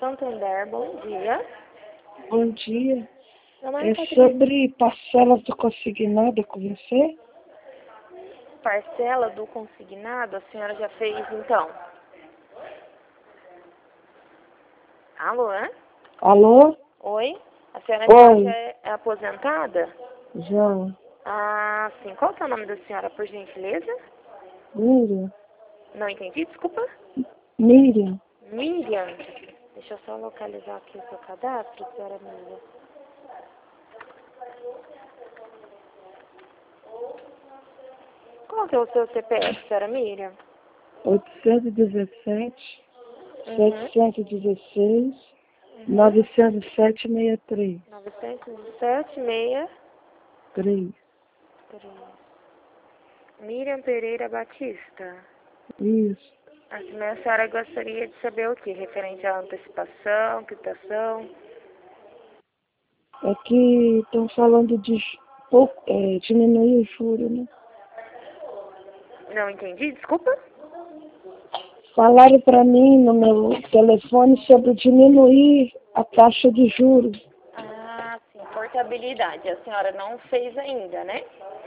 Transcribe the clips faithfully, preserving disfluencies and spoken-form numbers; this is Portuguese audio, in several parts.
Santander, bom dia. Bom dia. Meu nome é É Patrícia. sobre parcelas do consignado com você? Parcela do consignado, a senhora já fez, então? Alô, hein? Alô? Oi? A senhora Oi. já é aposentada? Já. Ah, sim. Qual que é o nome da senhora, por gentileza? Miriam? Não entendi, desculpa. Miriam? Miriam. Deixa eu só localizar aqui o seu cadastro, senhora Miriam. Qual que é o seu C P F, senhora Miriam? oitocentos e dezessete, Uhum. setecentos e dezesseis, Uhum. novecentos e sete, sessenta e três. novecentos e sete, seis, três. três. Miriam Pereira Batista. Isso. Assim, a senhora gostaria de saber o que? Referente à antecipação, quitação? É que estão falando de ju- pouco, é, diminuir o juro, né? Não entendi, desculpa? Falaram para mim no meu telefone sobre diminuir a taxa de juros. Ah, sim, portabilidade. A senhora não fez ainda, né?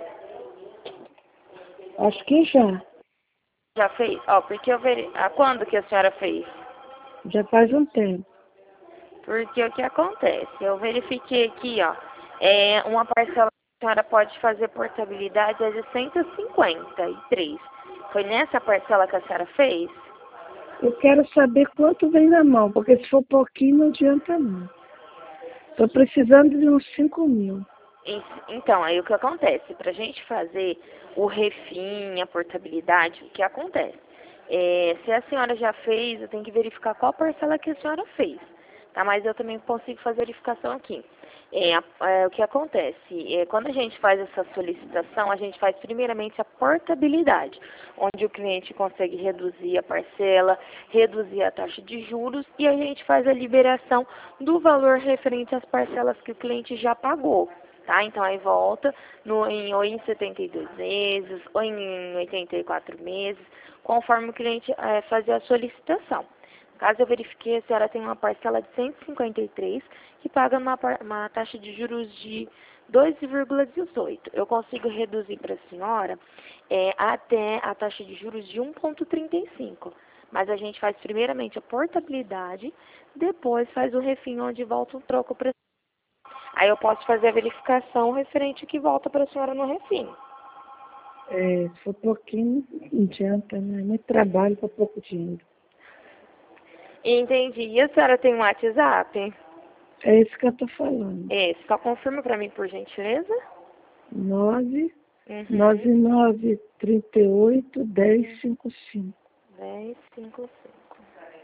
Acho que já. Já fez? Ó, porque eu veri... Ah, quando que a senhora fez? Já faz um tempo. Porque o que acontece? Eu verifiquei aqui, ó, é uma parcela que a senhora pode fazer portabilidade é de cento e cinquenta e três. Foi nessa parcela que a senhora fez? Eu quero saber quanto vem na mão, porque se for pouquinho não adianta não. Estou precisando de uns cinco mil. Isso. Então, aí o que acontece? Para a gente fazer o refim, a portabilidade, o que acontece? É, se a senhora já fez, eu tenho que verificar qual parcela que a senhora fez, tá? Mas eu também consigo fazer verificação aqui. É, a- é, o que acontece? É, quando a gente faz essa solicitação, a gente faz primeiramente a portabilidade, onde o cliente consegue reduzir a parcela, reduzir a taxa de juros e a gente faz a liberação do valor referente às parcelas que o cliente já pagou. Tá? Então, aí volta no, em, ou em setenta e dois meses, ou em oitenta e quatro meses, conforme o cliente é, fazer a solicitação. Caso eu verifique, a senhora tem uma parcela de cento e cinquenta e três, que paga uma, uma taxa de juros de dois vírgula dezoito. Eu consigo reduzir para a senhora é, até a taxa de juros de um vírgula trinta e cinco. Mas a gente faz primeiramente a portabilidade, depois faz o refim, onde volta um troco para Aí eu posso fazer a verificação referente que volta para a senhora no refim. É, se for pouquinho, não adianta, né? É muito trabalho para pouco dinheiro. Entendi. E a senhora tem um WhatsApp? É isso que eu estou falando. É, só confirma para mim, por gentileza. nove nove Uhum. nove trinta e oito dez cinquenta e cinco. dez, cinquenta e cinco.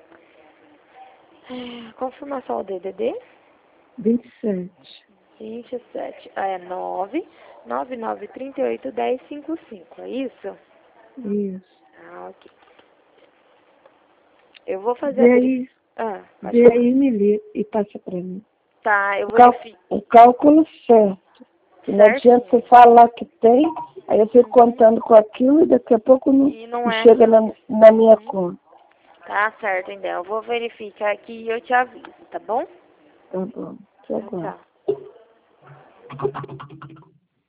É, confirma só o D D D. vinte e sete. vinte e sete. Ah, é nove nove nove trinta e oito dez cinquenta e cinco. É isso? Isso. Ah, ok. Eu vou fazer a Vê verificação. aí, Ah, pode vê falar. aí e me liga e passa para mim. Tá, eu O, cal verifico. o cálculo certo. Que não adianta Certinho. você falar que tem, aí eu fico Uhum. contando com aquilo e daqui a pouco não, E não não é chega na, assim. na minha Uhum. conta. Tá certo, então. Eu vou verificar aqui e eu te aviso, tá bom? Tá bom. Te Tchau, aguardo. tchau.